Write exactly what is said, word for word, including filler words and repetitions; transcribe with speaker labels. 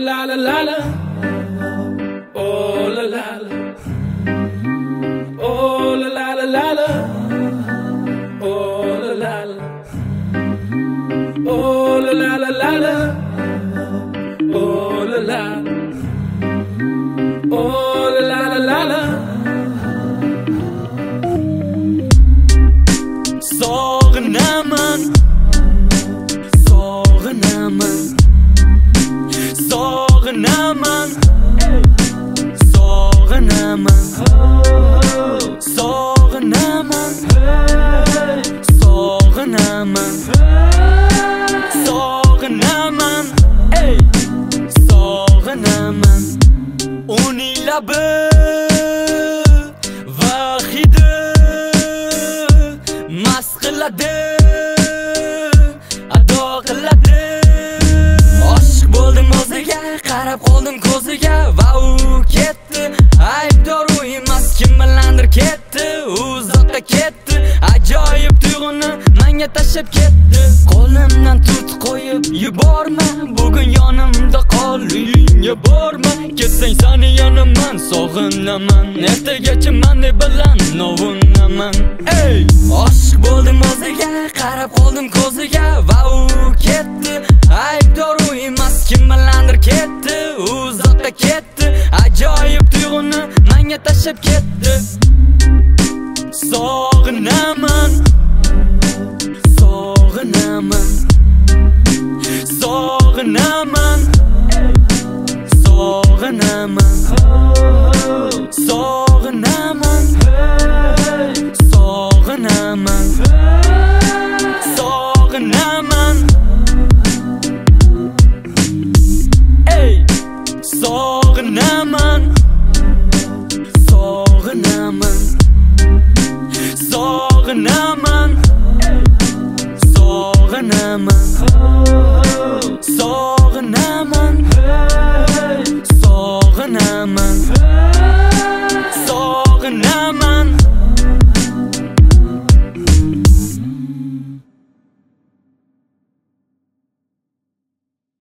Speaker 1: la la la la. Oh la la la. Oh la la la la la. Oh la la la. Oh la la la la la. Oh la la. Oh la la la la la. Sog'inaman, sog'inaman, sog'inaman, sog'inaman, sog'inaman, sog'inaman, sog'inaman, ey, sog'inaman. Uning labi va hidi mast qiladi, ado qiladi. Oshiq bo'ldim o'ziga, qarab qoldim ko'ziga va u ketdi. Aybdor u emas, kim bilandir ketdi, uzoqqa ketdi. Ajoyib tuyg'uni menga tashlab ketdi. Qo'limdan tut qo'yib yuborma, bugun yonimda qol, uyingga borma. Ketsang seni yonaman, sog'inaman, ertagacha meni bilan novunaman. Ey, oshiq bo'ldim o'ziga, qarab qoldim ko'ziga va u ketdi. Aybdor u emas, kim bilandir ketdi, uzoqqa ketdi. Ajoyib tuyg'uni menga tashlab ketdi. Sog'inaman, sog'inaman, sog'inaman, sog'inaman, sog'inaman, sog'inaman, sog'inaman, ey, sog'inaman, sog'inaman, sog'inaman, sog'inaman.